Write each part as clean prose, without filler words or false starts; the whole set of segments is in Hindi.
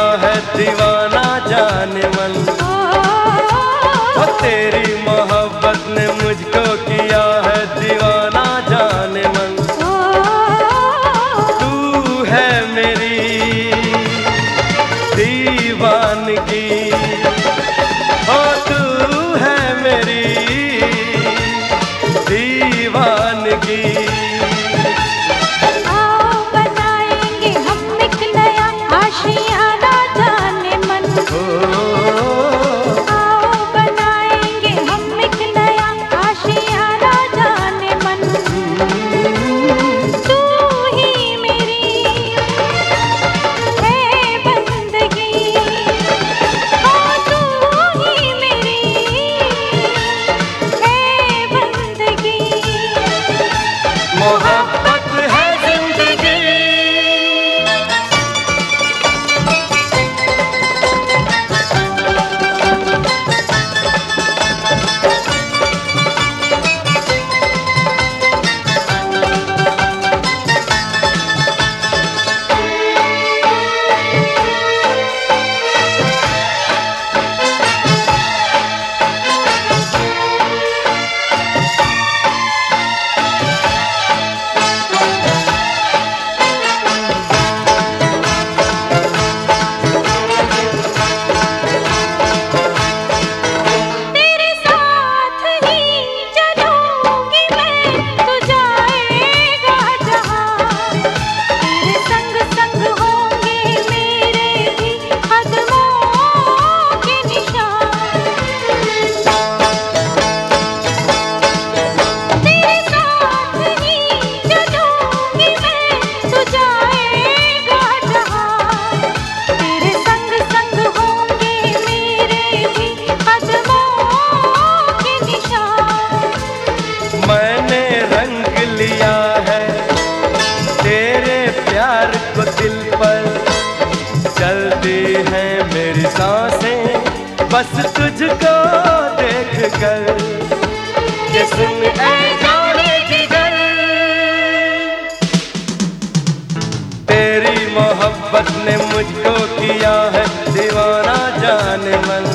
है दीवाना जाने मन। ओ तेरी मोहब्बत ने मुझको किया है दीवाना जाने मन। तू है मेरी दीवानगी, ओ तू है मेरी दीवानगी। चलती हैं मेरी सांसें बस तुझको देख कर। ये सुन ऐ जाने जिगर, तेरी मोहब्बत ने मुझको किया है दीवाना जाने मन।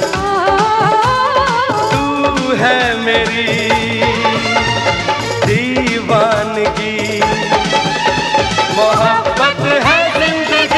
तू है मेरी दीवानगी, मोहब्बत है जिंदगी।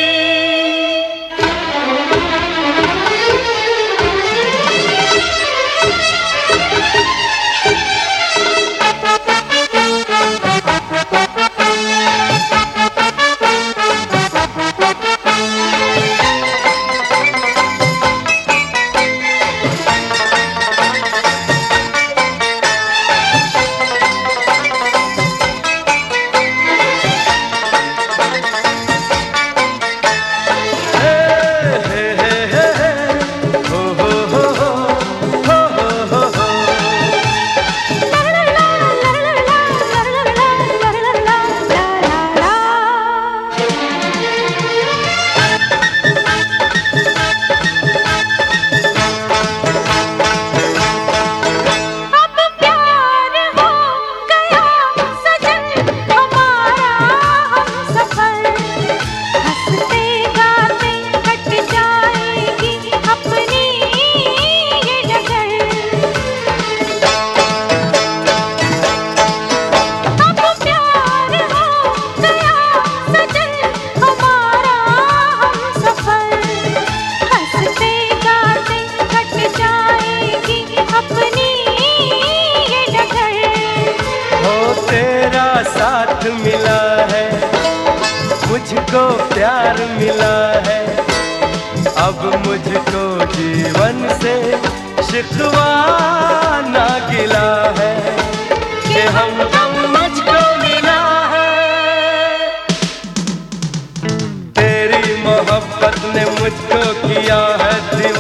साथ मिला है मुझको प्यार मिला है, अब मुझको जीवन से शिकवा ना गिला है कि हमदम मुझको मिला है। तेरी मोहब्बत ने मुझको किया है